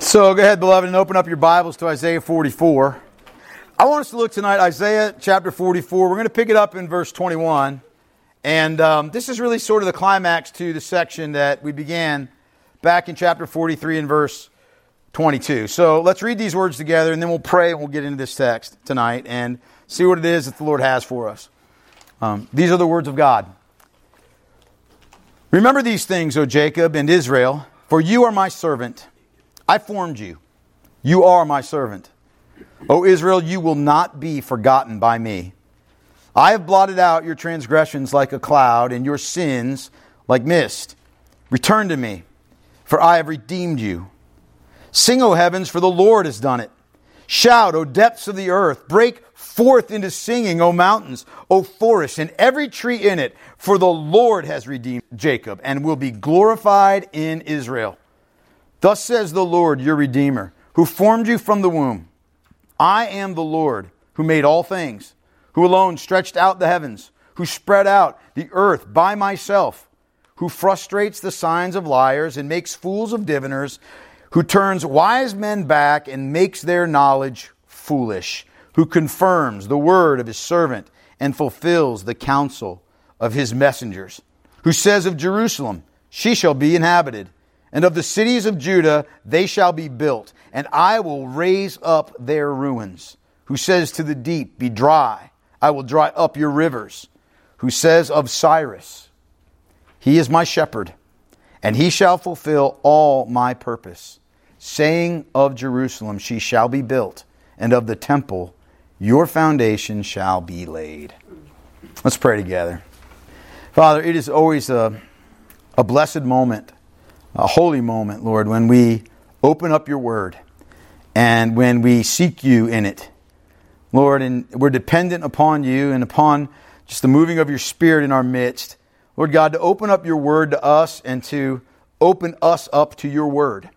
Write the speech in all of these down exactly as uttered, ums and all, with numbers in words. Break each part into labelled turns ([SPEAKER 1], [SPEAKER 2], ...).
[SPEAKER 1] So go ahead, beloved, and open up your Bibles to Isaiah forty-four. I want us to look tonight, Isaiah chapter forty-four. We're going to pick it up in verse twenty-one. And um, this is really sort of the climax to the section that we began back in chapter forty-three and verse twenty-two. So let's read these words together, and then we'll pray, and we'll get into this text tonight and see what it is that the Lord has for us. Um, these are the words of God. Remember these things, O Jacob and Israel, for you are my servant. I formed you. You are my servant. O Israel, you will not be forgotten by me. I have blotted out your transgressions like a cloud and your sins like mist. Return to me, for I have redeemed you. Sing, O heavens, for the Lord has done it. Shout, O depths of the earth. Break forth into singing, O mountains, O forests, and every tree in it. For the Lord has redeemed Jacob and will be glorified in Israel. Thus says the Lord, your Redeemer, who formed you from the womb. I am the Lord who made all things, who alone stretched out the heavens, who spread out the earth by myself, who frustrates the signs of liars and makes fools of diviners, who turns wise men back and makes their knowledge foolish, who confirms the word of his servant and fulfills the counsel of his messengers, who says of Jerusalem, she shall be inhabited, and of the cities of Judah they shall be built, and I will raise up their ruins, who says to the deep, be dry, I will dry up your rivers, who says of Cyrus, he is my shepherd, and he shall fulfill all my purpose, saying of Jerusalem, she shall be built, and of the temple, your foundation shall be laid. Let's pray together. Father, it is always a, a blessed moment, a holy moment, Lord, when we open up your word and when we seek you in it. Lord, and we're dependent upon you and upon just the moving of your Spirit in our midst. Lord God, to open up your word to us and to open us up to your word.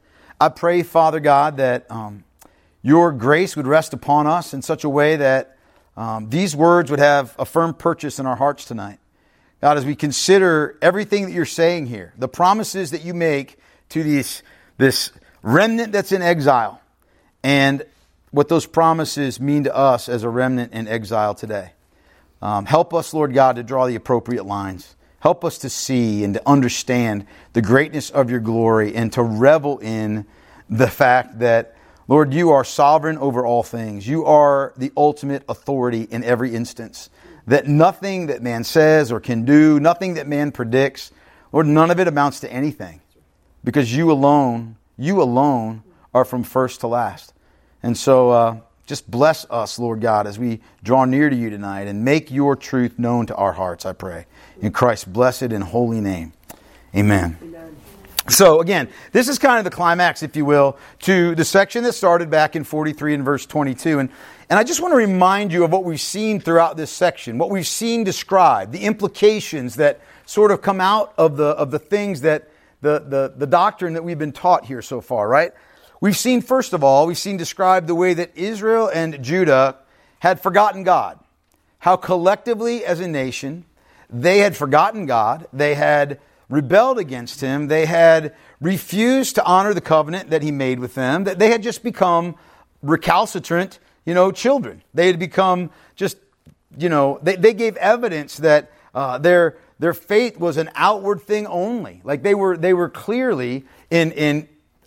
[SPEAKER 1] I pray, Father God, that um, your grace would rest upon us in such a way that um, these words would have a firm purchase in our hearts tonight. God, as we consider everything that you're saying here, the promises that you make to these, this remnant that's in exile, and what those promises mean to us as a remnant in exile today. Um, help us, Lord God, to draw the appropriate lines. Help us to see and to understand the greatness of your glory and to revel in the fact that, Lord, you are sovereign over all things. You are the ultimate authority in every instance. That nothing that man says or can do, nothing that man predicts, Lord, none of it amounts to anything. Because you alone, you alone are from first to last. And so uh, just bless us, Lord God, as we draw near to you tonight and make your truth known to our hearts, I pray. In Christ's blessed and holy name. Amen. Amen. So again, this is kind of the climax, if you will, to the section that started back in forty-three and verse twenty-two. And, and I just want to remind you of what we've seen throughout this section, what we've seen described, the implications that sort of come out of the of the things that the, the, the doctrine that we've been taught here so far, right? We've seen, first of all, we've seen described the way that Israel and Judah had forgotten God. How collectively as a nation, they had forgotten God. They had rebelled against Him. They had refused to honor the covenant that He made with them. That they had just become recalcitrant, you know, children. They had become just, you know, they, they gave evidence that uh, their their faith was an outward thing only. Like they were they were clearly in in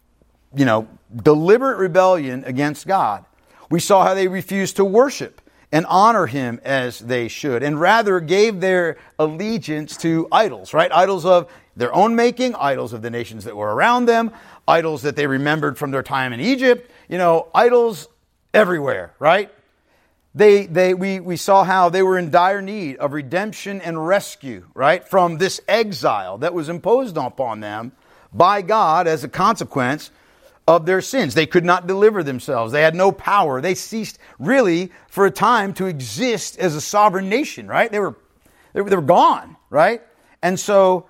[SPEAKER 1] you know deliberate rebellion against God. We saw how they refused to worship and honor Him as they should, and rather gave their allegiance to idols, right? Idols of their own making, idols of the nations that were around them, idols that they remembered from their time in Egypt, you know, idols everywhere, right? They, they, we, we saw how they were in dire need of redemption and rescue, right? From this exile that was imposed upon them by God as a consequence of their sins. They could not deliver themselves. They had no power. They ceased really for a time to exist as a sovereign nation, right? They were, they were, they were gone, right? And so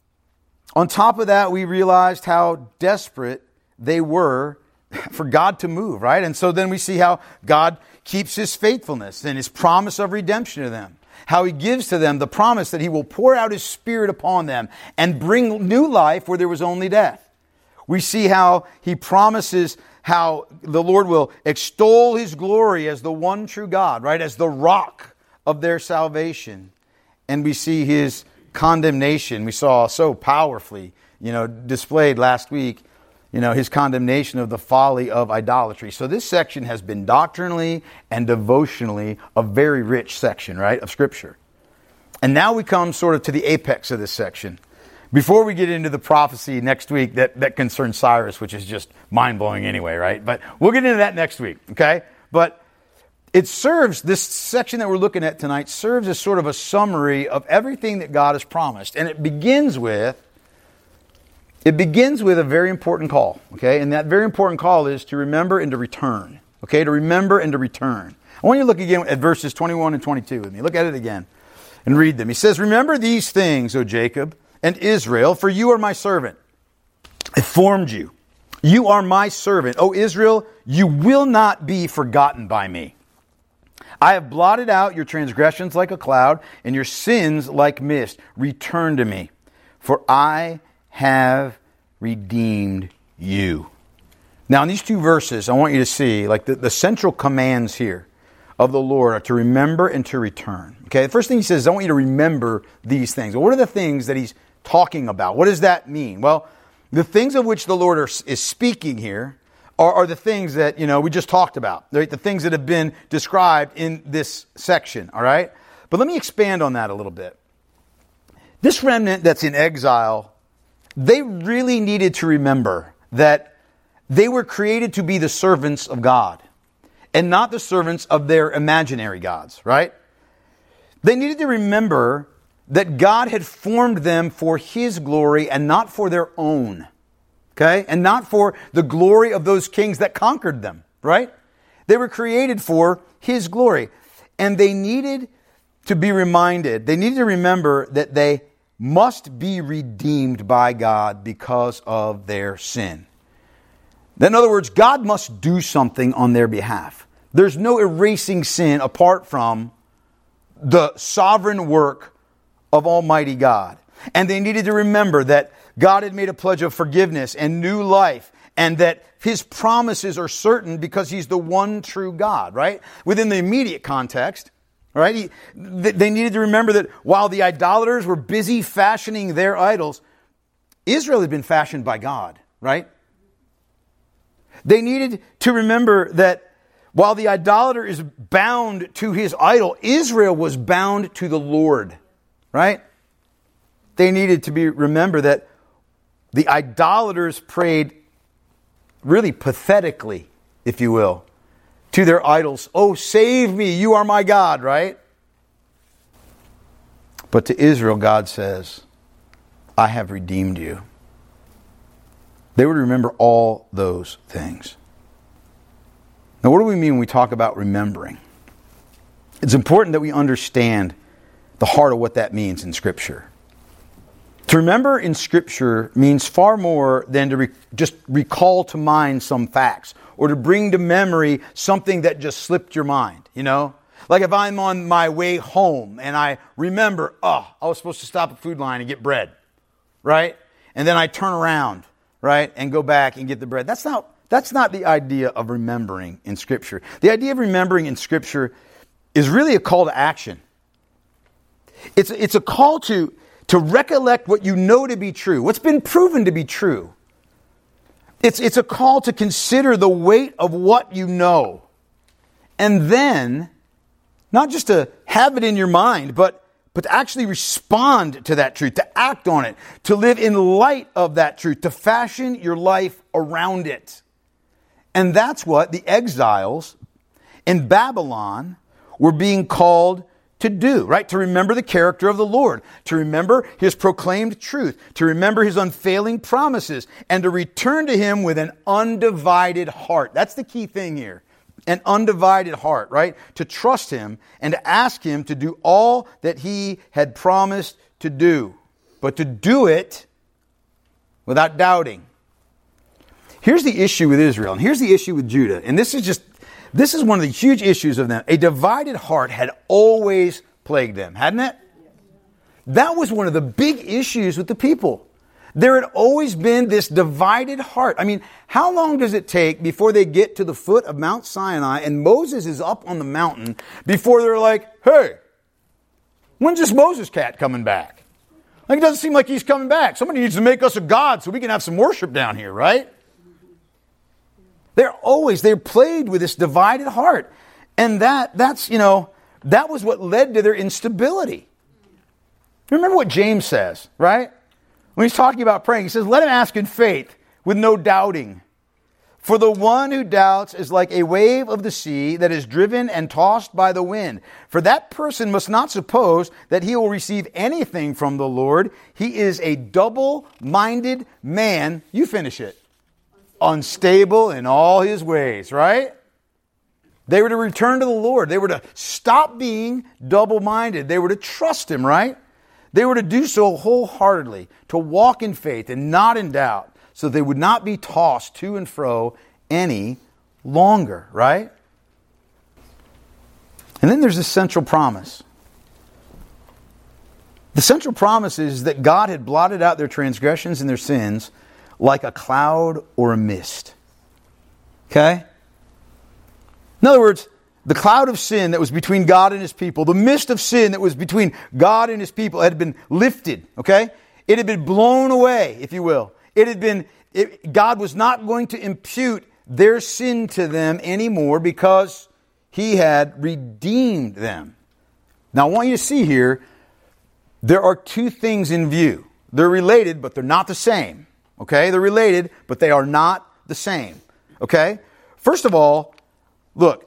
[SPEAKER 1] on top of that, we realized how desperate they were for God to move, right? And so then we see how God keeps His faithfulness and His promise of redemption to them. How He gives to them the promise that He will pour out His Spirit upon them and bring new life where there was only death. We see how he promises how the Lord will extol his glory as the one true God, right? As the rock of their salvation. And we see his condemnation. We saw so powerfully, you know, displayed last week, you know, his condemnation of the folly of idolatry. So this section has been doctrinally and devotionally a very rich section, right, of Scripture. And now we come sort of to the apex of this section. Before we get into the prophecy next week that, that concerns Cyrus, which is just mind-blowing anyway, right? But we'll get into that next week, okay? But it serves, this section that we're looking at tonight, serves as sort of a summary of everything that God has promised. And it begins with, it begins with a very important call, okay? And that very important call is to remember and to return, okay? To remember and to return. I want you to look again at verses twenty-one and twenty-two with me. Look at it again and read them. He says, "Remember these things, O Jacob and Israel, for you are my servant. I formed you. You are my servant. O Israel, you will not be forgotten by me. I have blotted out your transgressions like a cloud and your sins like mist. Return to me, for I have redeemed you." Now, in these two verses, I want you to see, like, the, the central commands here of the Lord are to remember and to return. Okay, the first thing he says is, I want you to remember these things. Well, what are the things that he's talking about? What does that mean? Well, the things of which the Lord are, is speaking here are, are the things that, you know, we just talked about, right? The things that have been described in this section, all right? But let me expand on that a little bit. This remnant that's in exile, they really needed to remember that they were created to be the servants of God and not the servants of their imaginary gods, right? They needed to remember that God had formed them for His glory and not for their own, okay? And not for the glory of those kings that conquered them, right? They were created for His glory. And they needed to be reminded, they needed to remember that they must be redeemed by God because of their sin. In other words, God must do something on their behalf. There's no erasing sin apart from the sovereign work of Almighty God. And they needed to remember that God had made a pledge of forgiveness and new life, and that His promises are certain because He's the one true God, right? Within the immediate context, right? He, they needed to remember that while the idolaters were busy fashioning their idols, Israel had been fashioned by God, right? They needed to remember that while the idolater is bound to his idol, Israel was bound to the Lord, right? They needed to be remember that the idolaters prayed really pathetically, if you will, to their idols. "Oh, save me, you are my God," right? But to Israel, God says, "I have redeemed you." They would remember all those things. Now, what do we mean when we talk about remembering? It's important that we understand the heart of what that means in Scripture. To remember in Scripture means far more than to re- just recall to mind some facts or to bring to memory something that just slipped your mind, you know? Like if I'm on my way home and I remember, oh, I was supposed to stop at Food Line and get bread, right? And then I turn around, right, and go back and get the bread. That's not, that's not the idea of remembering in Scripture. The idea of remembering in Scripture is really a call to action. It's, it's a call to, to recollect what you know to be true, what's been proven to be true. It's, it's a call to consider the weight of what you know. And then, not just to have it in your mind, but, but to actually respond to that truth, to act on it, to live in light of that truth, to fashion your life around it. And that's what the exiles in Babylon were being called to do, right? To remember the character of the Lord, to remember His proclaimed truth, to remember His unfailing promises, and to return to Him with an undivided heart. That's the key thing here. An undivided heart, right? To trust Him and to ask Him to do all that He had promised to do, but to do it without doubting. Here's the issue with Israel, and here's the issue with Judah, and this is just This is one of the huge issues of them. A divided heart had always plagued them, hadn't it? That was one of the big issues with the people. There had always been this divided heart. I mean, how long does it take before they get to the foot of Mount Sinai and Moses is up on the mountain before they're like, hey, when's this Moses cat coming back? Like, it doesn't seem like he's coming back. Somebody needs to make us a god so we can have some worship down here, right? They're always, they're plagued with this divided heart. And that, that's, you know, that was what led to their instability. Remember what James says, right? When he's talking about praying, he says, let him ask in faith with no doubting. For the one who doubts is like a wave of the sea that is driven and tossed by the wind. For that person must not suppose that he will receive anything from the Lord. He is a double-minded man. You finish it. Unstable in all his ways, right? They were to return to the Lord. They were to stop being double-minded. They were to trust Him, right? They were to do so wholeheartedly, to walk in faith and not in doubt, so they would not be tossed to and fro any longer, right? And then there's this central promise. The central promise is that God had blotted out their transgressions and their sins like a cloud or a mist. Okay? In other words, the cloud of sin that was between God and His people, the mist of sin that was between God and His people had been lifted, okay? It had been blown away, if you will. It had been, it, God was not going to impute their sin to them anymore because He had redeemed them. Now I want you to see here, there are two things in view. They're related, but they're not the same. Okay? They're related, but they are not the same. Okay? First of all, look,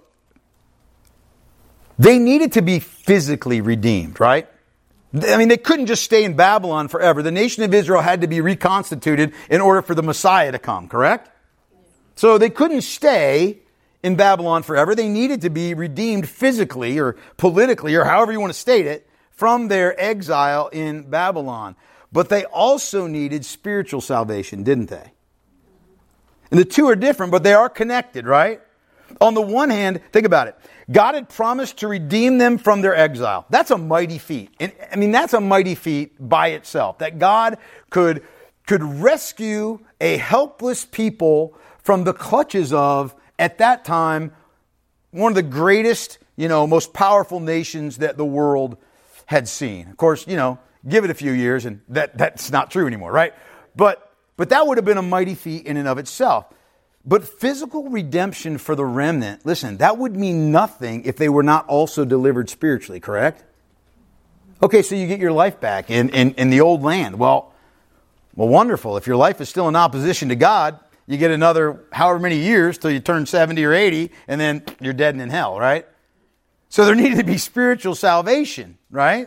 [SPEAKER 1] they needed to be physically redeemed, right? I mean, they couldn't just stay in Babylon forever. The nation of Israel had to be reconstituted in order for the Messiah to come, correct? So they couldn't stay in Babylon forever. They needed to be redeemed physically or politically or however you want to state it from their exile in Babylon. But they also needed spiritual salvation, didn't they? And the two are different, but they are connected, right? On the one hand, think about it. God had promised to redeem them from their exile. That's a mighty feat. And I mean, that's a mighty feat by itself. That God could, could rescue a helpless people from the clutches of, at that time, one of the greatest, you know, most powerful nations that the world had seen. Of course, you know, give it a few years and that, that's not true anymore, right? But, but that would have been a mighty feat in and of itself. But physical redemption for the remnant, listen, that would mean nothing if they were not also delivered spiritually, correct? Okay, so you get your life back in, in, in the old land. Well, well, wonderful. If your life is still in opposition to God, you get another however many years till you turn seventy or eighty, and then you're dead and in hell, right? So there needed to be spiritual salvation, right?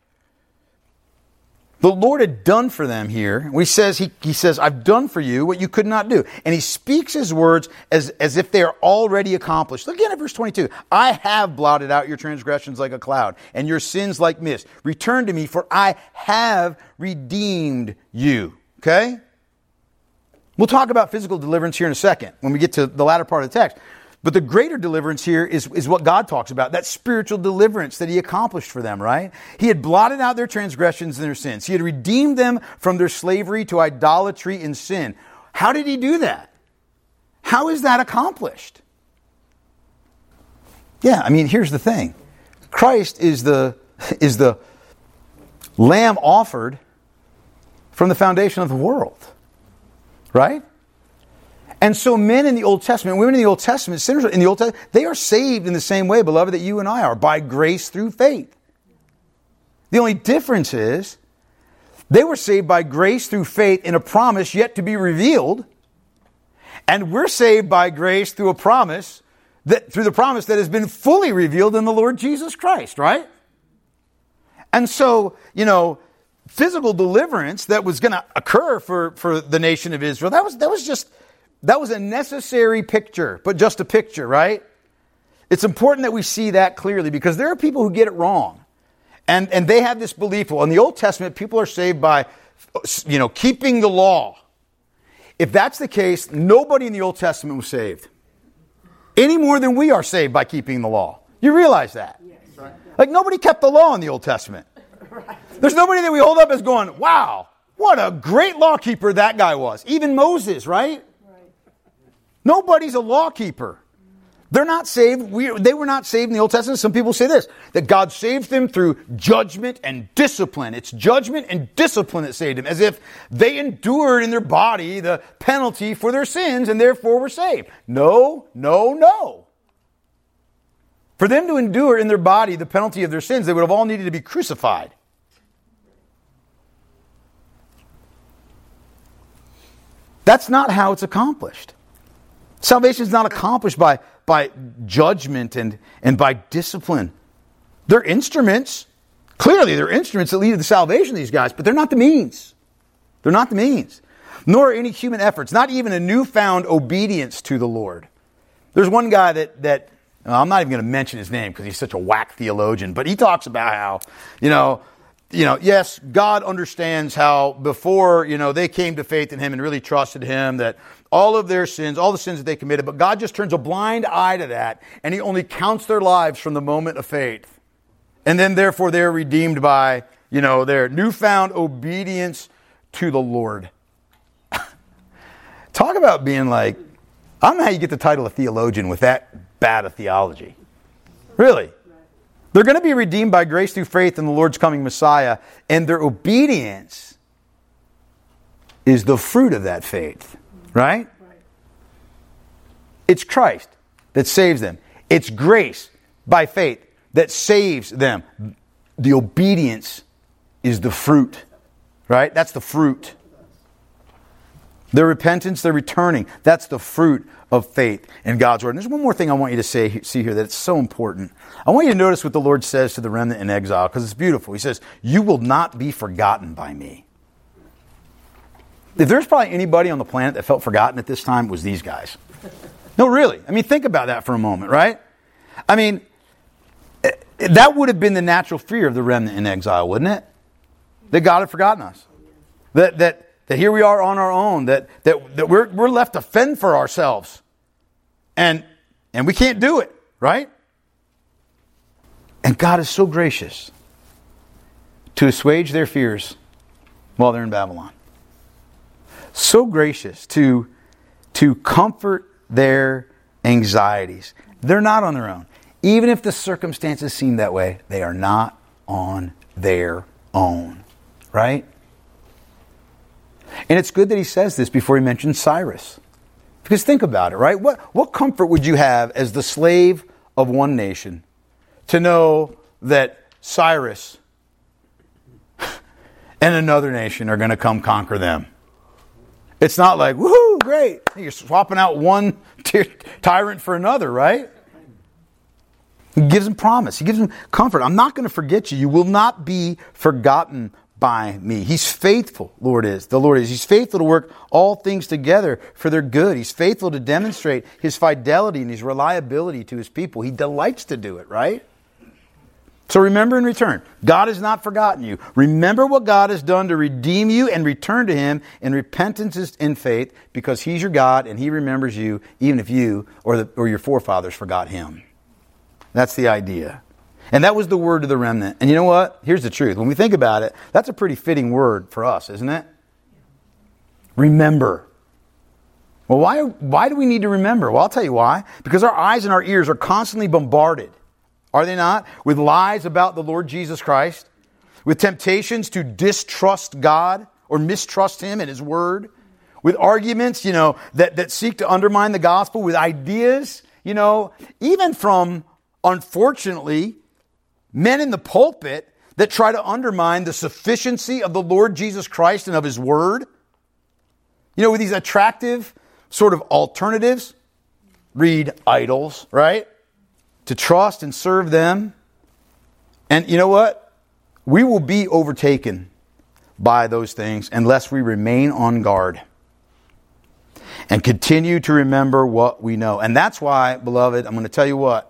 [SPEAKER 1] The Lord had done for them here. He says, he, he says, I've done for you what you could not do. And He speaks His words as, as if they are already accomplished. Look again at verse twenty-two. I have blotted out your transgressions like a cloud and your sins like mist. Return to me, for I have redeemed you. Okay? We'll talk about physical deliverance here in a second when we get to the latter part of the text. But the greater deliverance here is, is what God talks about, that spiritual deliverance that He accomplished for them, right? He had blotted out their transgressions and their sins. He had redeemed them from their slavery to idolatry and sin. How did He do that? How is that accomplished? Yeah, I mean, here's the thing. Christ is the, is the lamb offered from the foundation of the world, right? And so men in the Old Testament, women in the Old Testament, sinners in the Old Testament, they are saved in the same way, beloved, that you and I are, by grace through faith. The only difference is they were saved by grace through faith in a promise yet to be revealed, and we're saved by grace through a promise that through the promise that has been fully revealed in the Lord Jesus Christ, right? And so, you know, physical deliverance that was going to occur for, for the nation of Israel, that was that was just That was a necessary picture, but just a picture, right? It's important that we see that clearly because there are people who get it wrong. And, and they have this belief, well, in the Old Testament, people are saved by, you know, keeping the law. If that's the case, nobody in the Old Testament was saved. Any more than we are saved by keeping the law. You realize that? Yes. Right. Like nobody kept the law in the Old Testament. Right. There's nobody that we hold up as going, wow, What a great law keeper that guy was. Even Moses, right? Right. Nobody's a law keeper. They're not saved. We, they were not saved in the Old Testament. Some people say this, that God saved them through judgment and discipline. It's judgment and discipline that saved them, as if they endured in their body the penalty for their sins and therefore were saved. No, no, no. For them to endure in their body the penalty of their sins, they would have all needed to be crucified. That's not how it's accomplished. Salvation is not accomplished by, by judgment and, and by discipline. They're instruments. Clearly, they're instruments that lead to the salvation of these guys, but they're not the means. They're not the means. Nor are any human efforts, not even a newfound obedience to the Lord. There's one guy that, that well, I'm not even going to mention his name because he's such a whack theologian, but he talks about how, you know, You know, yes, God understands how before, you know, they came to faith in Him and really trusted Him, that all of their sins, all the sins that they committed, but God just turns a blind eye to that, and He only counts their lives from the moment of faith. And then, therefore, they're redeemed by, you know, their newfound obedience to the Lord. Talk about being like, I don't know how you get the title of theologian with that bad a theology. Really. They're going to be redeemed by grace through faith in the Lord's coming Messiah, and their obedience is the fruit of that faith, right? It's Christ that saves them. It's grace by faith that saves them. The obedience is the fruit, right? That's the fruit. Their repentance, their returning, that's the fruit of faith in God's Word. And there's one more thing I want you to say, see here that's so important. I want you to notice what the Lord says to the remnant in exile, because it's beautiful. He says, you will not be forgotten by me. If there's probably anybody on the planet that felt forgotten at this time, it was these guys. No, really. I mean, think about that for a moment, right? I mean, that would have been the natural fear of the remnant in exile, wouldn't it? That God had forgotten us. That that that here we are on our own, that that, that we're we're left to fend for ourselves. And and we can't do it, right? And God is so gracious to assuage their fears while they're in Babylon. So gracious to, to comfort their anxieties. They're not on their own. Even if the circumstances seem that way, they are not on their own. Right? And it's good that he says this before he mentions Cyrus. Because think about it, right? What, what comfort would you have as the slave of one nation to know that Cyrus and another nation are going to come conquer them? It's not like, woohoo, great. You're swapping out one ty- tyrant for another, right? He gives them promise. He gives them comfort. I'm not going to forget you. You will not be forgotten by me. He's faithful, Lord is. The Lord is. He's faithful to work all things together for their good. He's faithful to demonstrate His fidelity and His reliability to His people. He delights to do it, right? So remember and return. God has not forgotten you. Remember what God has done to redeem you and return to Him in repentance and faith, because He's your God and He remembers you even if you or, the, or your forefathers forgot Him. That's the idea. And that was the word to the remnant. And you know what? Here's the truth. When we think about it, that's a pretty fitting word for us, isn't it? Remember. Well, why, why do we need to remember? Well, I'll tell you why. Because our eyes and our ears are constantly bombarded, are they not? With lies about the Lord Jesus Christ, with temptations to distrust God or mistrust Him and His Word, with arguments, you know, that, that seek to undermine the gospel, with ideas, you know, even from, unfortunately, men in the pulpit that try to undermine the sufficiency of the Lord Jesus Christ and of His Word. You know, with these attractive sort of alternatives. Read idols, right? To trust and serve them. And you know what? We will be overtaken by those things unless we remain on guard and continue to remember what we know. And that's why, beloved, I'm going to tell you what.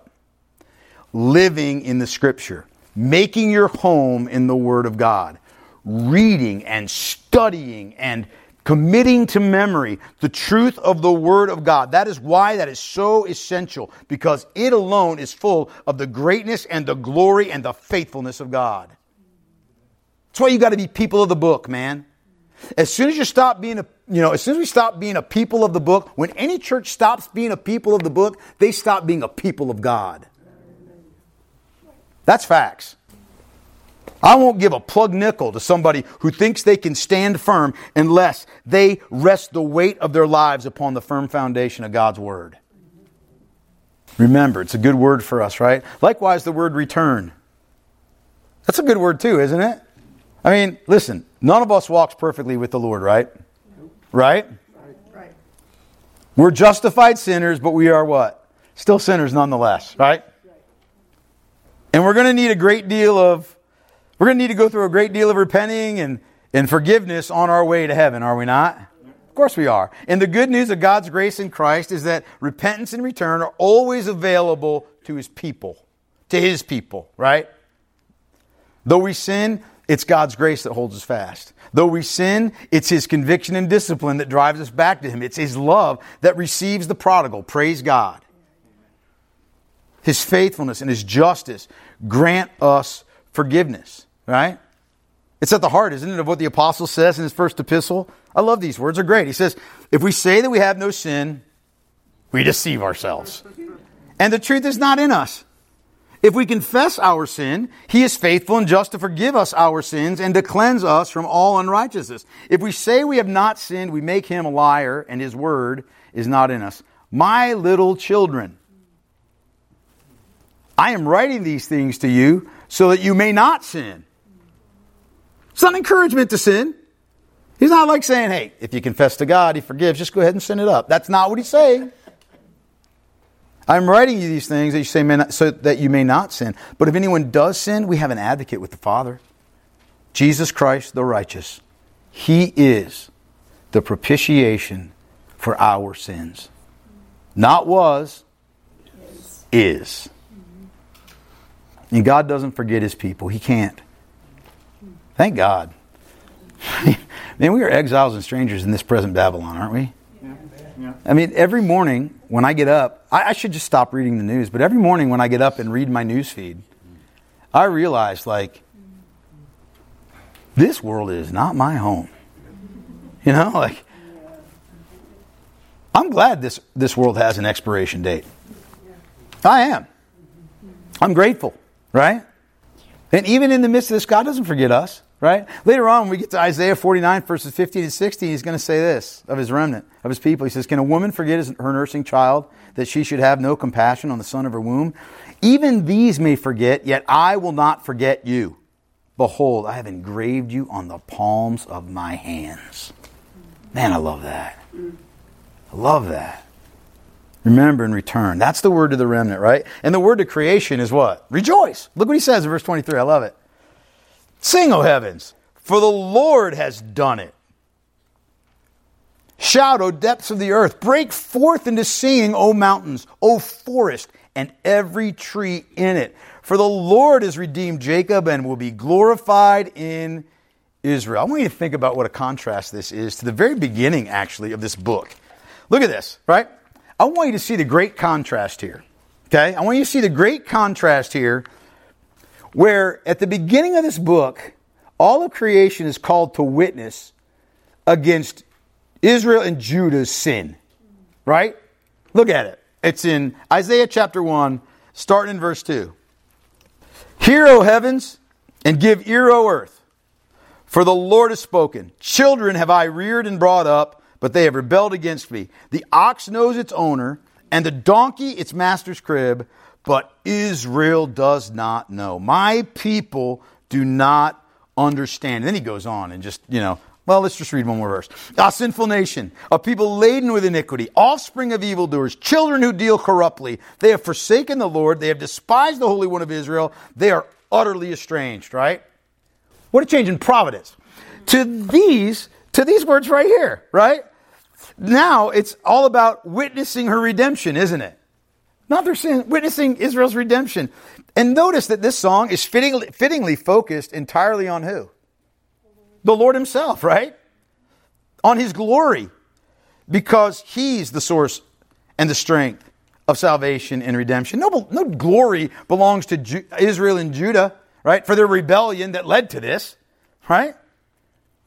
[SPEAKER 1] Living in the Scripture, making your home in the Word of God, reading and studying and committing to memory the truth of the Word of God. That is why that is so essential, because it alone is full of the greatness and the glory and the faithfulness of God. That's why you got to be people of the book, man. As soon as you stop being a, you know, as soon as we stop being a people of the book, when any church stops being a people of the book, they stop being a people of God. That's facts. I won't give a plug nickel to somebody who thinks they can stand firm unless they rest the weight of their lives upon the firm foundation of God's Word. Remember, it's a good word for us, right? Likewise, the word return. That's a good word too, isn't it? I mean, listen, none of us walks perfectly with the Lord, right? Right?
[SPEAKER 2] Right.
[SPEAKER 1] We're justified sinners, but we are what? Still sinners nonetheless, right? And we're going to need a great deal of, we're going to need to go through a great deal of repenting and, and forgiveness on our way to heaven, are we not? Of course we are. And the good news of God's grace in Christ is that repentance and return are always available to His people, to His people, right? Though we sin, it's God's grace that holds us fast. Though we sin, it's His conviction and discipline that drives us back to Him. It's His love that receives the prodigal. Praise God. His faithfulness and His justice grant us forgiveness, right? It's at the heart, isn't it, of what the apostle says in his first epistle? I love these words. They're great. He says, if we say that we have no sin, we deceive ourselves. And the truth is not in us. If we confess our sin, He is faithful and just to forgive us our sins and to cleanse us from all unrighteousness. If we say we have not sinned, we make Him a liar and His word is not in us. My little children, I am writing these things to you so that you may not sin. It's not an encouragement to sin. He's not like saying, hey, if you confess to God, He forgives, just go ahead and sin it up. That's not what He's saying. I'm writing you these things that you say may not, so that you may not sin. But if anyone does sin, we have an advocate with the Father. Jesus Christ the righteous. He is the propitiation for our sins. Not was, is. And God doesn't forget His people. He can't. Thank God. Man, we are exiles and strangers in this present Babylon, aren't we?
[SPEAKER 2] Yeah. Yeah.
[SPEAKER 1] I mean, every morning when I get up, I, I should just stop reading the news, but every morning when I get up and read my news feed, I realize, like, this world is not my home. You know, like, I'm glad this, this world has an expiration date. I am. I'm grateful, right? And even in the midst of this, God doesn't forget us, right? Later on, when we get to Isaiah forty-nine, verses fifteen and sixteen, He's going to say this of His remnant, of His people. He says, can a woman forget his, her nursing child, that she should have no compassion on the son of her womb? Even these may forget, yet I will not forget you. Behold, I have engraved you on the palms of my hands. Man, I love that. I love that. Remember and return. That's the word to the remnant, right? And the word to creation is what? Rejoice. Look what He says in verse twenty-three. I love it. Sing, O heavens, for the Lord has done it. Shout, O depths of the earth. Break forth into singing, O mountains, O forest, and every tree in it. For the Lord has redeemed Jacob and will be glorified in Israel. I want you to think about what a contrast this is to the very beginning, actually, of this book. Look at this, right? I want you to see the great contrast here. Okay? I want you to see the great contrast here where at the beginning of this book, all of creation is called to witness against Israel and Judah's sin. Right? Look at it. It's in Isaiah chapter one, starting in verse two. Hear, O heavens, and give ear, O earth, for the Lord has spoken. Children have I reared and brought up, but they have rebelled against me. The ox knows its owner, and the donkey its master's crib, but Israel does not know. My people do not understand. And then he goes on and just, you know, well, let's just read one more verse. A sinful nation, a people laden with iniquity, offspring of evildoers, children who deal corruptly. They have forsaken the Lord. They have despised the Holy One of Israel. They are utterly estranged, right? What a change in providence. To these, to these words right here, right? Now it's all about witnessing her redemption, isn't it? Not their sin, witnessing Israel's redemption. And notice that this song is fittingly, fittingly focused entirely on who? The Lord Himself, right? On His glory. Because He's the source and the strength of salvation and redemption. No, no glory belongs to Ju- Israel and Judah, right? For their rebellion that led to this, right?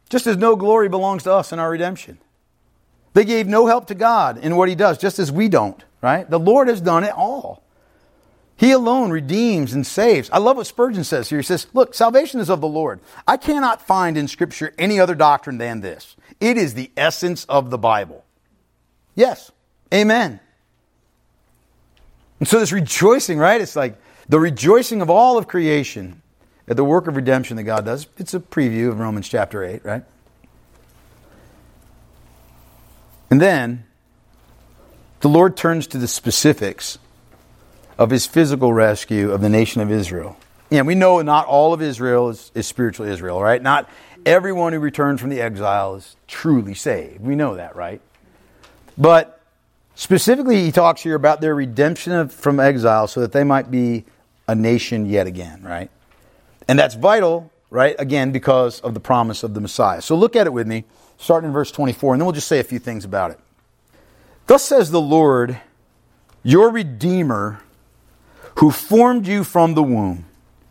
[SPEAKER 1] Just as no glory belongs to us in our redemption. They gave no help to God in what he does, just as we don't, right? The Lord has done it all. He alone redeems and saves. I love what Spurgeon says here. He says, look, salvation is of the Lord. I cannot find in Scripture any other doctrine than this. It is the essence of the Bible. Yes. Amen. And so this rejoicing, right? It's like the rejoicing of all of creation at the work of redemption that God does. It's a preview of Romans chapter eight, right? And then the Lord turns to the specifics of his physical rescue of the nation of Israel. And we know not all of Israel is, is spiritual Israel, right? Not everyone who returned from the exile is truly saved. We know that, right? But specifically, he talks here about their redemption of, from exile so that they might be a nation yet again, right? And that's vital, right? Again, because of the promise of the Messiah. So look at it with me, starting in verse twenty-four, and then we'll just say a few things about it. Thus says the Lord, your Redeemer, who formed you from the womb.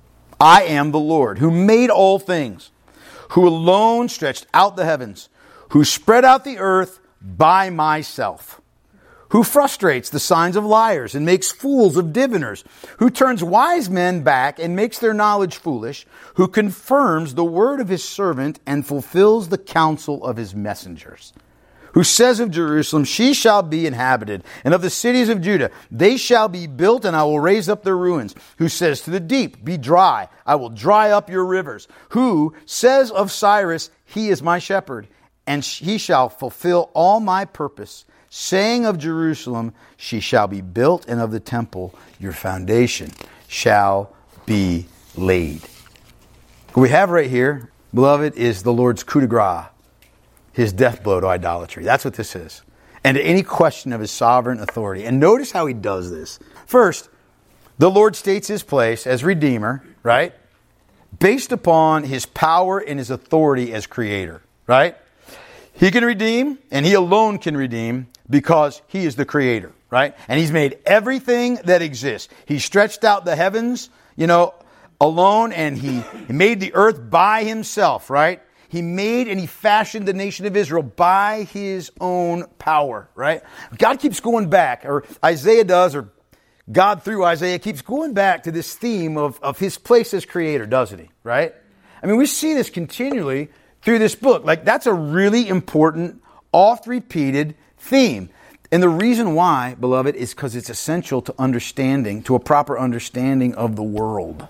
[SPEAKER 1] I am the Lord, who made all things, who alone stretched out the heavens, who spread out the earth by myself, who frustrates the signs of liars and makes fools of diviners, who turns wise men back and makes their knowledge foolish, who confirms the word of his servant and fulfills the counsel of his messengers, who says of Jerusalem, she shall be inhabited, and of the cities of Judah, they shall be built, and I will raise up their ruins, who says to the deep, be dry, I will dry up your rivers, who says of Cyrus, he is my shepherd, and he shall fulfill all my purpose, saying of Jerusalem, she shall be built, and of the temple, your foundation shall be laid. What we have right here, beloved, is the Lord's coup de grace, his death blow to idolatry. That's what this is. And to any question of his sovereign authority. And notice how he does this. First, the Lord states his place as Redeemer, right? Based upon his power and his authority as Creator, right? He can redeem, and he alone can redeem because he is the Creator, right? And he's made everything that exists. He stretched out the heavens, you know, alone, and he made the earth by himself, right? He made and he fashioned the nation of Israel by his own power, right? God keeps going back, or Isaiah does, or God through Isaiah keeps going back to this theme of, of his place as Creator, doesn't he? Right? I mean, we see this continually through this book. Like, that's a really important, oft-repeated theme. And the reason why, beloved, is because it's essential to understanding, to a proper understanding of the world.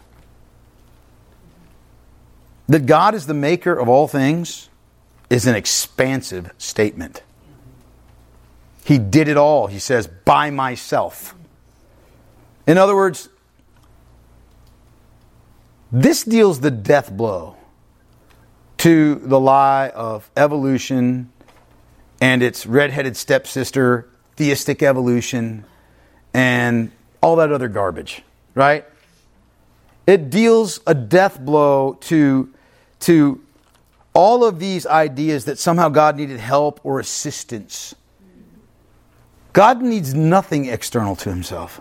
[SPEAKER 1] That God is the maker of all things is an expansive statement. He did it all, he says, by myself. In other words, this deals the death blow to the lie of evolution and its redheaded stepsister, theistic evolution, and all that other garbage, right? It deals a death blow to to all of these ideas that somehow God needed help or assistance. God needs nothing external to himself.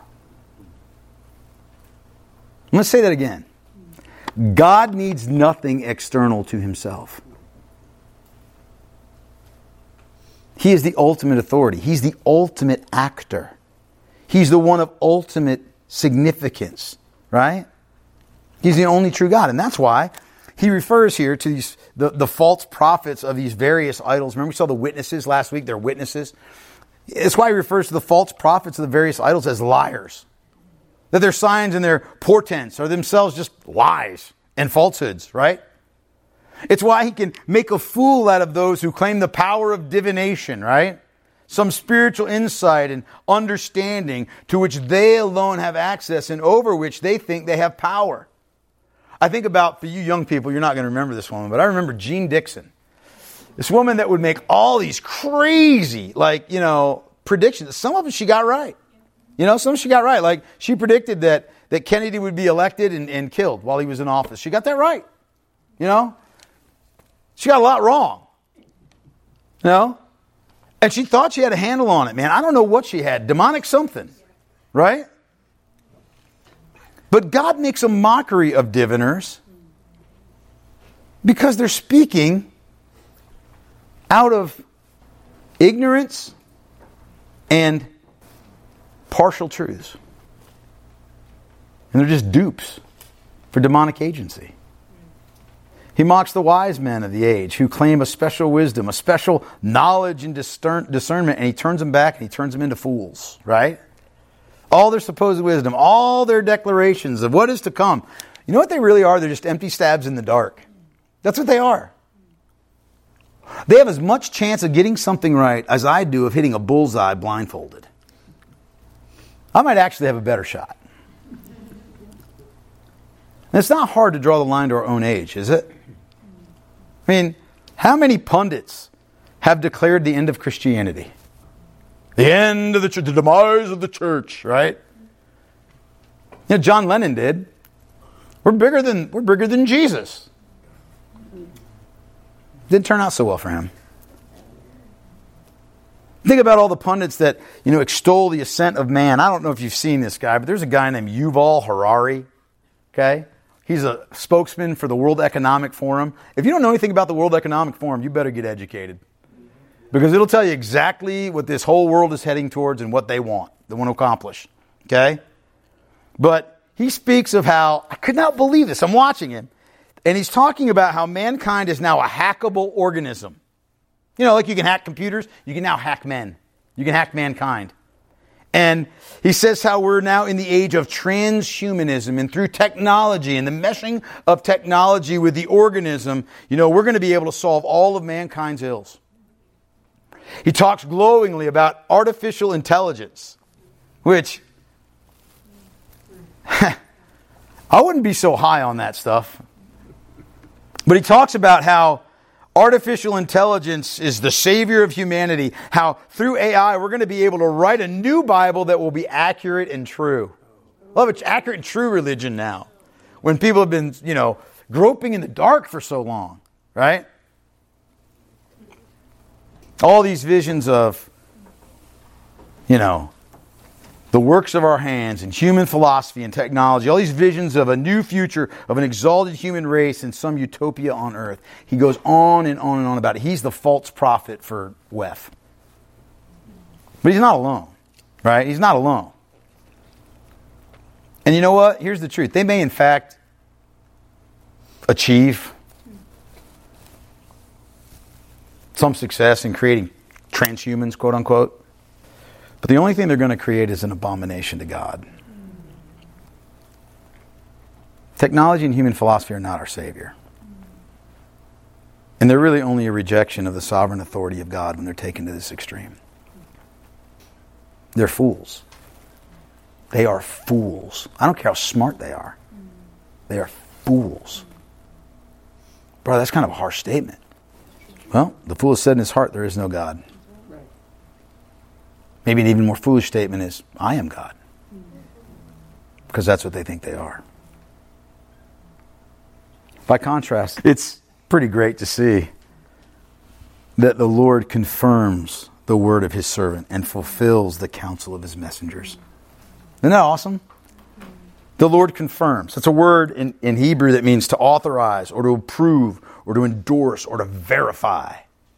[SPEAKER 1] I'm going to say that again. God needs nothing external to himself. He is the ultimate authority. He's the ultimate actor. He's the one of ultimate significance, right? He's the only true God. And that's why he refers here to these the, the false prophets of these various idols. Remember we saw the witnesses last week? They're witnesses. That's why he refers to the false prophets of the various idols as liars. That their signs and their portents are themselves just lies and falsehoods, right? It's why he can make a fool out of those who claim the power of divination, right? Some spiritual insight and understanding to which they alone have access and over which they think they have power. I think about, for you young people, you're not going to remember this woman, but I remember Jean Dixon. This woman that would make all these crazy, like, you know, predictions. Some of them she got right. You know, some she got right. Like, she predicted that, that Kennedy would be elected and, and killed while he was in office. She got that right. You know? She got a lot wrong. You know? And she thought she had a handle on it, man. I don't know what she had. Demonic something. Right? But God makes a mockery of diviners because they're speaking out of ignorance and partial truths. And they're just dupes for demonic agency. He mocks the wise men of the age who claim a special wisdom, a special knowledge and discern- discernment, and he turns them back and he turns them into fools, right? All their supposed wisdom, all their declarations of what is to come. You know what they really are? They're just empty stabs in the dark. That's what they are. They have as much chance of getting something right as I do of hitting a bullseye blindfolded. I might actually have a better shot. And it's not hard to draw the line to our own age, is it? I mean, how many pundits have declared the end of Christianity? The end of the church, the demise of the church, right? You know, John Lennon did. We're bigger than we're bigger than Jesus. Didn't turn out so well for him. Think about all the pundits that, you know, extol the ascent of man. I don't know if you've seen this guy, but there's a guy named Yuval Harari. Okay? He's a spokesman for the World Economic Forum. If you don't know anything about the World Economic Forum, you better get educated. Because it'll tell you exactly what this whole world is heading towards and what they want, they want to accomplish. Okay? But he speaks of how, I could not believe this, I'm watching him, and he's talking about how mankind is now a hackable organism. You know, like you can hack computers, you can now hack men. You can hack mankind. And he says how we're now in the age of transhumanism, and through technology and the meshing of technology with the organism, you know, we're going to be able to solve all of mankind's ills. He talks glowingly about artificial intelligence, which I wouldn't be so high on that stuff. But he talks about how artificial intelligence is the savior of humanity. How through A I we're going to be able to write a new Bible that will be accurate and true. Love it, accurate and true religion now. When people have been, you know, groping in the dark for so long, right? All these visions of, you know, the works of our hands and human philosophy and technology, all these visions of a new future, of an exalted human race and some utopia on earth. He goes on and on and on about it. He's the false prophet for W E F. But he's not alone, right? He's not alone. And you know what? Here's the truth. They may in fact achieve some success in creating transhumans, quote unquote. But the only thing they're going to create is an abomination to God. Technology and human philosophy are not our Savior. And they're really only a rejection of the sovereign authority of God when they're taken to this extreme. They're fools. They are fools. I don't care how smart they are. They are fools. Bro, that's kind of a harsh statement. Well, the fool has said in his heart, there is no God. Maybe an even more foolish statement is, I am God. Because that's what they think they are. By contrast, it's pretty great to see that the Lord confirms the word of his servant and fulfills the counsel of his messengers. Isn't that awesome? The Lord confirms. That's a word in, in Hebrew that means to authorize or to approve or to endorse or to verify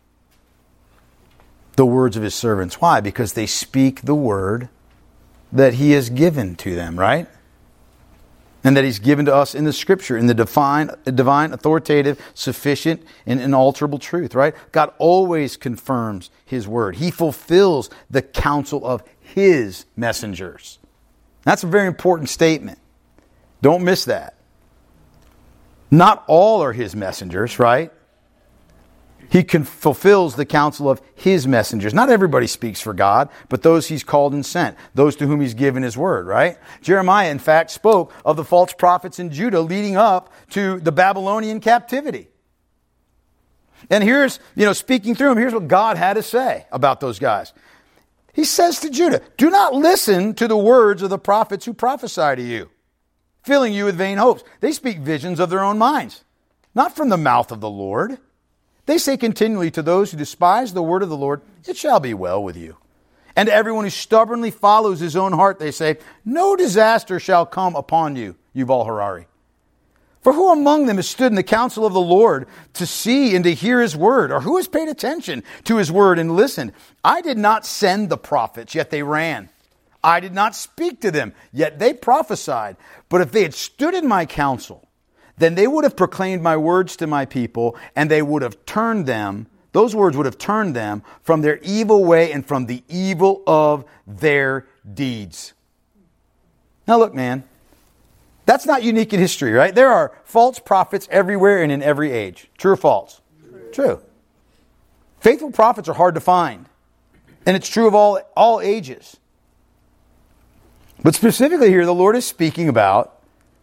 [SPEAKER 1] the words of his servants. Why? Because they speak the word that he has given to them, right? And that he's given to us in the Scripture, in the divine, divine, authoritative, sufficient, and inalterable truth, right? God always confirms his word. He fulfills the counsel of his messengers. That's a very important statement. Don't miss that. Not all are his messengers, right? He can, fulfills the counsel of his messengers. Not everybody speaks for God, but those he's called and sent. Those to whom he's given his word, right? Jeremiah, in fact, spoke of the false prophets in Judah leading up to the Babylonian captivity. And here's, you know, speaking through him, here's what God had to say about those guys. He says to Judah, do not listen to the words of the prophets who prophesy to you, filling you with vain hopes. They speak visions of their own minds, not from the mouth of the Lord. They say continually to those who despise the word of the Lord, it shall be well with you. And to everyone who stubbornly follows his own heart, they say, no disaster shall come upon you, Yuval Harari. For For who among them has stood in the counsel of the Lord to see and to hear his word? Or who has paid attention to his word and listened? I did not send the prophets, yet they ran. I did not speak to them, yet they prophesied. But if they had stood in my counsel, then they would have proclaimed my words to my people, and they would have turned them, those words would have turned them from their evil way and from the evil of their deeds. Now look, man, that's not unique in history, right? There are false prophets everywhere and in every age. True or false? True. True. Faithful prophets are hard to find. And it's true of all, all ages. But specifically here, the Lord is speaking about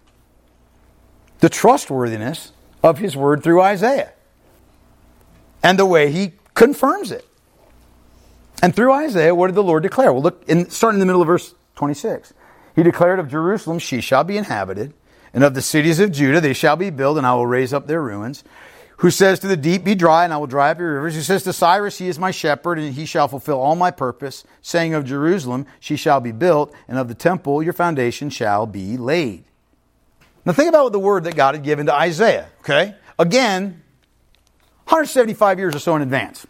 [SPEAKER 1] the trustworthiness of his word through Isaiah. And the way he confirms it. And through Isaiah, what did the Lord declare? Well, look, in, starting in the middle of verse twenty-six. He declared of Jerusalem, she shall be inhabited, and of the cities of Judah, they shall be built, and I will raise up their ruins. Who says to the deep, be dry, and I will dry up your rivers. Who says to Cyrus, he is my shepherd, and he shall fulfill all my purpose. Saying of Jerusalem, she shall be built, and of the temple, your foundation shall be laid. Now think about the word that God had given to Isaiah, okay? Again, one hundred seventy-five years or so in advance.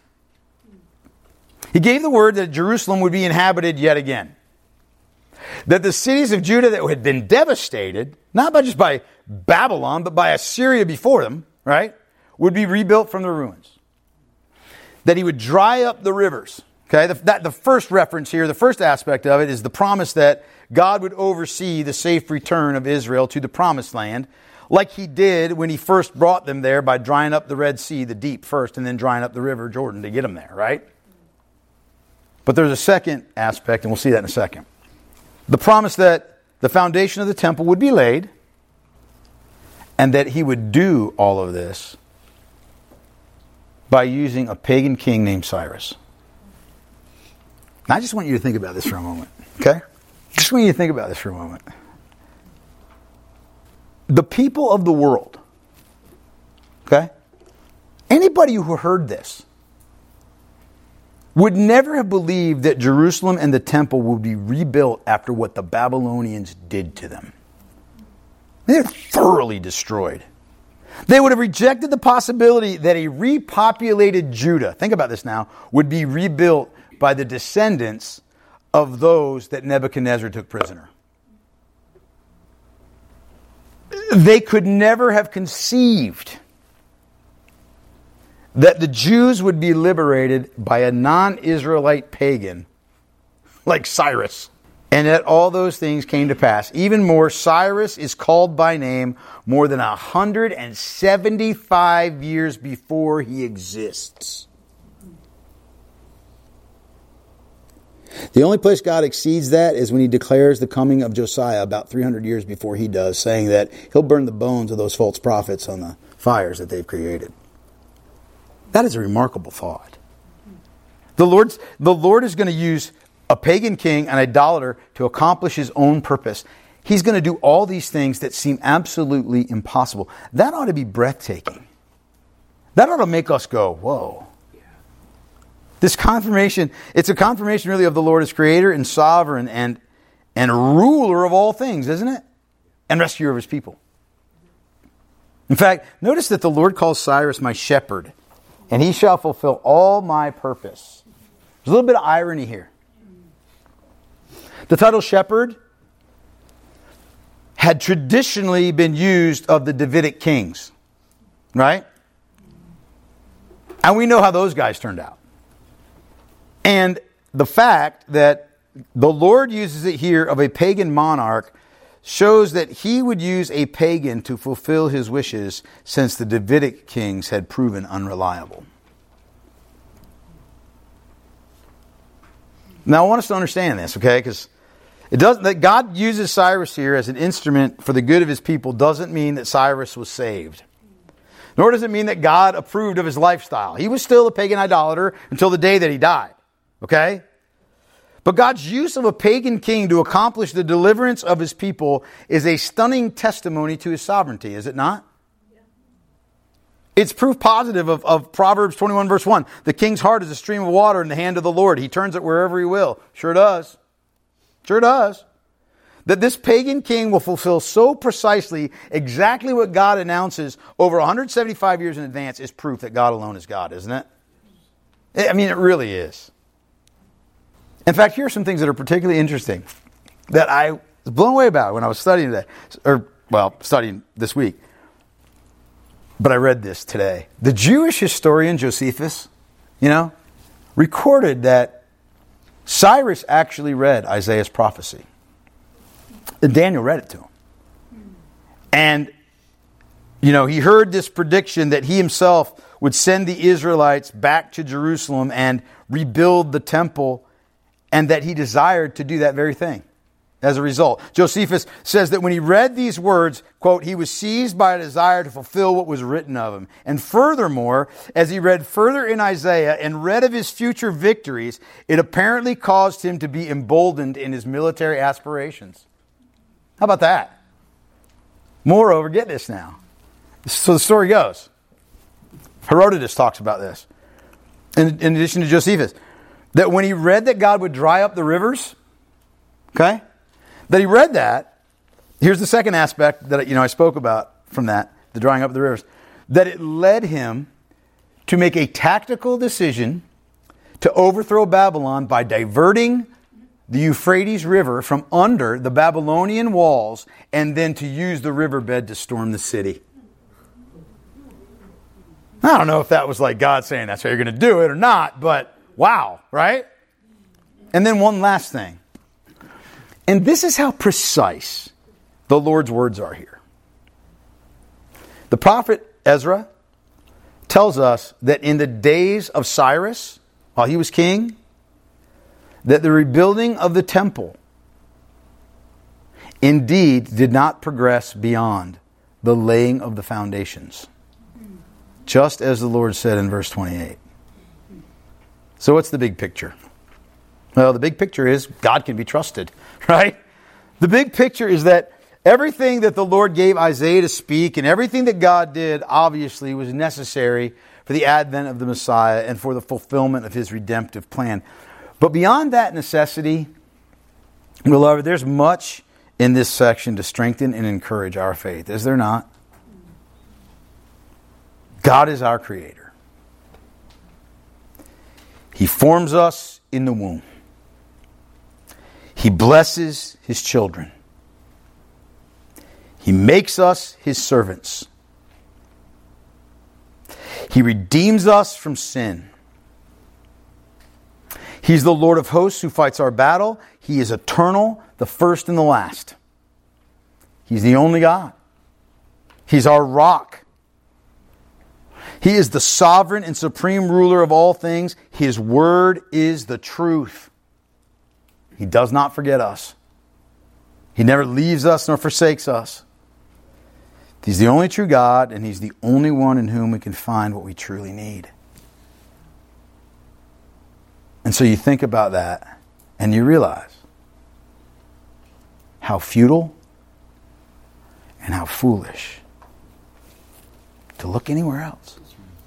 [SPEAKER 1] He gave the word that Jerusalem would be inhabited yet again. That the cities of Judah that had been devastated, not by just by Babylon, but by Assyria before them, right, would be rebuilt from the ruins. That he would dry up the rivers. Okay, the, that, the first reference here, the first aspect of it is the promise that God would oversee the safe return of Israel to the promised land, like he did when he first brought them there by drying up the Red Sea, the deep first, and then drying up the river Jordan to get them there, right? But there's a second aspect, and we'll see that in a second. The promise that the foundation of the temple would be laid, and that he would do all of this by using a pagan king named Cyrus. Now, I just want you to think about this for a moment, okay? Just want you to think about this for a moment. The people of the world, okay? Anybody who heard this would never have believed that Jerusalem and the temple would be rebuilt after what the Babylonians did to them. They're thoroughly destroyed. They would have rejected the possibility that a repopulated Judah, think about this now, would be rebuilt by the descendants of those that Nebuchadnezzar took prisoner. They could never have conceived that the Jews would be liberated by a non-Israelite pagan like Cyrus. And that all those things came to pass. Even more, Cyrus is called by name more than one hundred seventy-five years before he exists. The only place God exceeds that is when he declares the coming of Josiah about three hundred years before he does, saying that he'll burn the bones of those false prophets on the fires that they've created. That is a remarkable thought. The Lord's, the Lord is going to use a pagan king, an idolater, to accomplish his own purpose. He's going to do all these things that seem absolutely impossible. That ought to be breathtaking. That ought to make us go, whoa. This confirmation, it's a confirmation really of the Lord as creator and sovereign and, and ruler of all things, isn't it? And rescuer of his people. In fact, notice that the Lord calls Cyrus my shepherd, and he shall fulfill all my purpose. There's a little bit of irony here. The title shepherd had traditionally been used of the Davidic kings, right? And we know how those guys turned out. And the fact that the Lord uses it here of a pagan monarch shows that he would use a pagan to fulfill his wishes, since the Davidic kings had proven unreliable. Now I want us to understand this, okay? Because it doesn't that God uses Cyrus here as an instrument for the good of his people doesn't mean that Cyrus was saved. Nor does it mean that God approved of his lifestyle. He was still a pagan idolater until the day that he died. Okay? But God's use of a pagan king to accomplish the deliverance of his people is a stunning testimony to his sovereignty, is it not? Yeah. It's proof positive of, of Proverbs twenty-one verse one. The king's heart is a stream of water in the hand of the Lord. He turns it wherever he will. Sure does. Sure does. that this pagan king will fulfill so precisely exactly what God announces over one hundred seventy-five years in advance is proof that God alone is God, isn't it? I mean, it really is. In fact, here are some things that are particularly interesting that I was blown away about when I was studying today, or, well, studying this week. But I read this today. The Jewish historian Josephus, you know, recorded that Cyrus actually read Isaiah's prophecy. And Daniel read it to him. And, you know, he heard this prediction that he himself would send the Israelites back to Jerusalem and rebuild the temple, and that he desired to do that very thing. As a result, Josephus says that when he read these words, quote, he was seized by a desire to fulfill what was written of him. And furthermore, as he read further in Isaiah and read of his future victories, it apparently caused him to be emboldened in his military aspirations. How about that? Moreover, get this now. So the story goes. Herodotus talks about this, in, in addition to Josephus, that when he read that God would dry up the rivers, okay, that he read that, here's the second aspect that you know I spoke about from that, the drying up of the rivers, that it led him to make a tactical decision to overthrow Babylon by diverting the Euphrates River from under the Babylonian walls and then to use the riverbed to storm the city. I don't know if that was like God saying that's how you're going to do it or not, but wow, right? And then one last thing. And this is how precise the Lord's words are here. The prophet Ezra tells us that in the days of Cyrus, while he was king, that the rebuilding of the temple indeed did not progress beyond the laying of the foundations. Just as the Lord said in verse twenty-eight. So what's the big picture? Well, the big picture is God can be trusted, right? The big picture is that everything that the Lord gave Isaiah to speak and everything that God did obviously was necessary for the advent of the Messiah and for the fulfillment of his redemptive plan. But beyond that necessity, beloved, there's much in this section to strengthen and encourage our faith, is there not? God is our creator. He forms us in the womb. He blesses his children. He makes us his servants. He redeems us from sin. He's the Lord of hosts who fights our battle. He is eternal, the first and the last. He's the only God. He's our rock. He is the sovereign and supreme ruler of all things. His word is the truth. He does not forget us. He never leaves us nor forsakes us. He's the only true God, and he's the only one in whom we can find what we truly need. And so you think about that, and you realize how futile and how foolish to look anywhere else.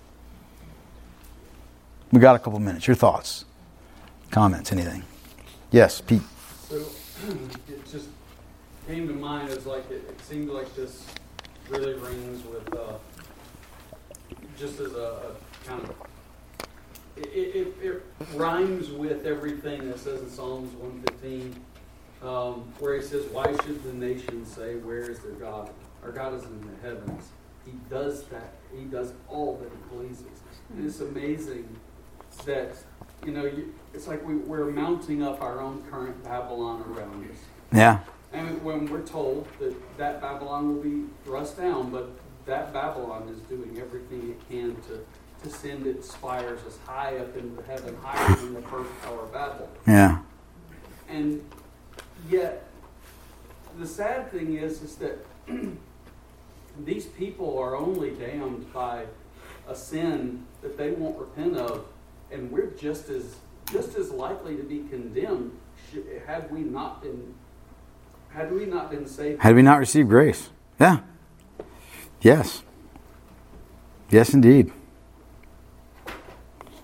[SPEAKER 1] We got a couple minutes. Your thoughts, comments, anything? Yes, Pete.
[SPEAKER 2] So it just came to mind as like it, it seemed like this really rings with uh, just as a, a kind of it, it, it rhymes with everything that says in Psalms one fifteen, um, where he says, "Why should the nations say, where is their God? Our God is in the heavens. He does that. He does all that he pleases." And it's amazing that, you know, you, it's like we, we're mounting up our own current Babylon around us.
[SPEAKER 1] Yeah.
[SPEAKER 2] And when we're told that that Babylon will be thrust down, but that Babylon is doing everything it can to, to send its spires as high up into heaven, higher than the first Tower of Babel.
[SPEAKER 1] Yeah.
[SPEAKER 2] And yet, the sad thing is, is that these people are only damned by a sin that they won't repent of, and we're just as just as likely to be condemned had we not been had we not been saved.
[SPEAKER 1] Had we not received grace? Yeah. Yes. Yes, indeed.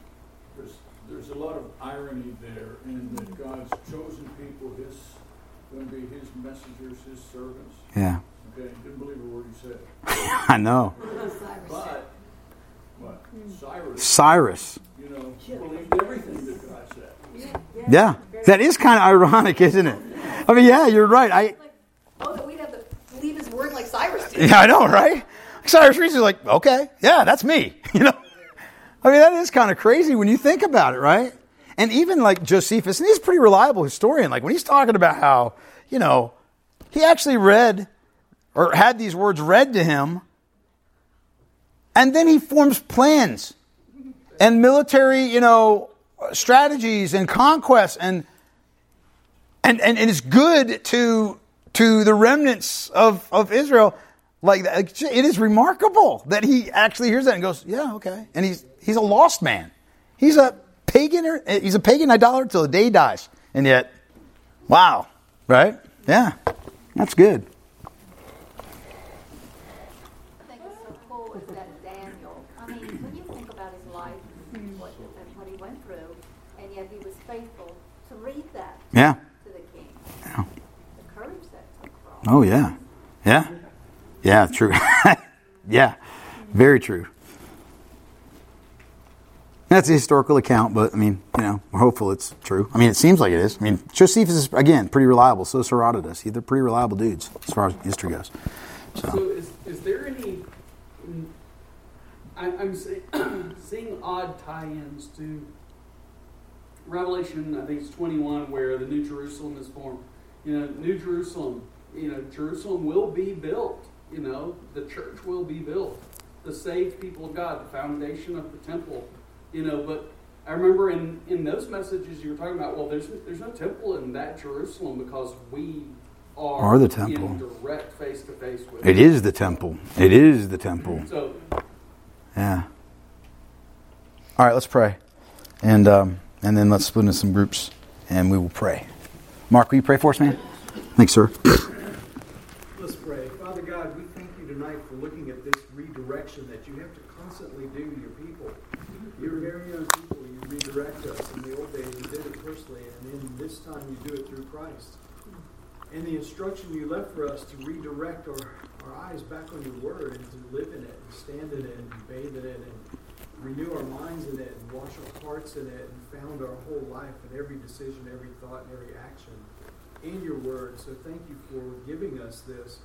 [SPEAKER 3] There's there's a lot of irony there in that God's chosen people, His going to be his messengers, his servants.
[SPEAKER 1] Yeah.
[SPEAKER 3] Okay, didn't believe a word he said.
[SPEAKER 1] I know.
[SPEAKER 3] But, what? Cyrus,
[SPEAKER 1] Cyrus.
[SPEAKER 3] you know, believed everything that God said.
[SPEAKER 1] Yeah. That is kind of ironic, isn't it? I mean, yeah, you're right. I.
[SPEAKER 4] Like, oh, that we'd have to believe his word like Cyrus did.
[SPEAKER 1] Yeah, I know, right? Cyrus Reese is like, okay, yeah, that's me. You know, I mean, that is kind of crazy when you think about it, right? And even like Josephus, and he's a pretty reliable historian. Like when he's talking about how, you know, he actually read or had these words read to him, and then he forms plans and military, you know, strategies and conquests, and and and, and it's good to to the remnants of, of Israel. Like, it is remarkable that he actually hears that and goes, yeah, okay. And he's he's a lost man. He's a pagan. He's a pagan idolater till the day he dies. And yet, wow, right? Yeah, that's good.
[SPEAKER 5] I think it's so cool is that Daniel, I mean, when you think about his life, what, what he went through, and yet he was faithful to read that
[SPEAKER 1] Yeah.
[SPEAKER 5] to the king.
[SPEAKER 1] Yeah.
[SPEAKER 5] The courage that took for all.
[SPEAKER 1] Oh, yeah. Yeah. Yeah, true. Yeah, very true. That's a historical account, but, I mean, you know, we're hopeful it's true. I mean, it seems like it is. I mean, Josephus is, again, pretty reliable. So is Herodotus. They're pretty reliable dudes as far as history goes. So,
[SPEAKER 2] So is, is there any, I, I'm see, seeing odd tie-ins to Revelation, I think it's twenty-one, where the New Jerusalem is formed. You know, New Jerusalem, you know, Jerusalem will be built. You know, the church will be built. The saved people of God, the foundation of the temple. You know, but I remember in, in those messages you were talking about, well, there's there's no temple in that Jerusalem because we are,
[SPEAKER 1] Are the temple.
[SPEAKER 2] in direct face-to-face with
[SPEAKER 1] it is the temple. It is the temple.
[SPEAKER 2] So,
[SPEAKER 1] Yeah. All right, let's pray. And um, and then let's split into some groups and we will pray. Mark, will you pray for us, man? Thanks, sir.
[SPEAKER 6] Let's pray. Father God, we thank you tonight for looking at this redirection that you have to constantly do to your people. You're very young people. You redirect us. In the old days, you did it personally, and in this time, you do it through Christ. And the instruction you left for us to redirect our, our eyes back on your word and to live in it and stand in it and bathe in it and renew our minds in it and wash our hearts in it and found our whole life and every decision, every thought, and every action in your word. So thank you for giving us this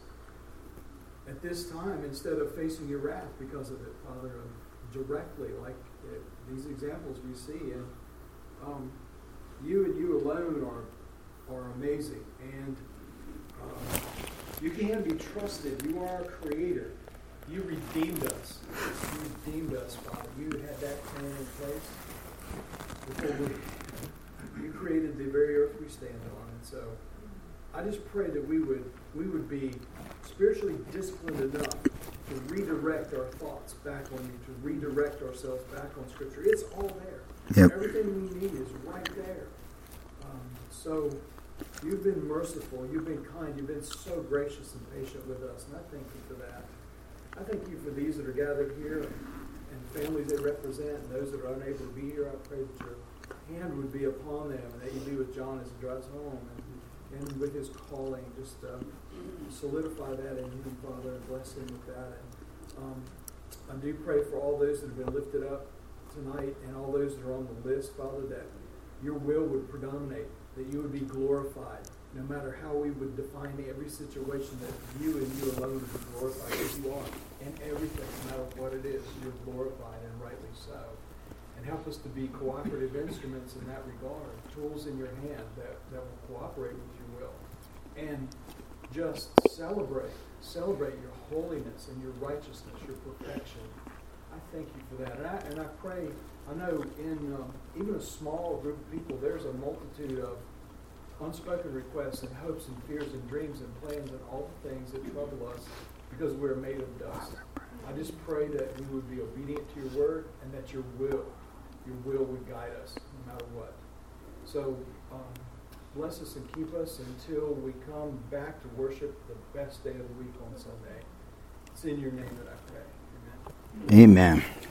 [SPEAKER 6] at this time instead of facing your wrath because of it, Father, directly, like it, these examples we see. And um, you and you alone are are amazing. And um, you can be trusted. You are our creator. You redeemed us. You redeemed us, Father. You had that plan in place before we, you created the very earth we stand on. And so I just pray that we would we would be spiritually disciplined enough to redirect our thoughts back on you, to redirect ourselves back on Scripture. It's all there.
[SPEAKER 1] Yep.
[SPEAKER 6] Everything we need is right there. Um, so you've been merciful. You've been kind. You've been so gracious and patient with us, and I thank you for that. I thank you for these that are gathered here and, and families they represent and those that are unable to be here. I pray that your hand would be upon them and that you be with John as he drives home and, and with his calling. Just uh, solidify that in him, Father, and bless him with that. And um, I do pray for all those that have been lifted up tonight and all those that are on the list, Father, that your will would predominate, that you would be glorified. No matter how we would define every situation, that you and you alone would be glorified, as you are. And everything, no matter what it is, you're glorified, and rightly so. And help us to be cooperative instruments in that regard, tools in your hand that, that will cooperate with your will. And just celebrate, celebrate your holiness and your righteousness, your perfection. I thank you for that. And I, and I pray, I know in um, even a small group of people, there's a multitude of unspoken requests and hopes and fears and dreams and plans and all the things that trouble us because we're made of dust. I just pray that we would be obedient to your word and that your will, your will would guide us no matter what. So um, bless us and keep us until we come back to worship the best day of the week on Sunday. It's in your name that I pray. Amen.
[SPEAKER 1] Amen.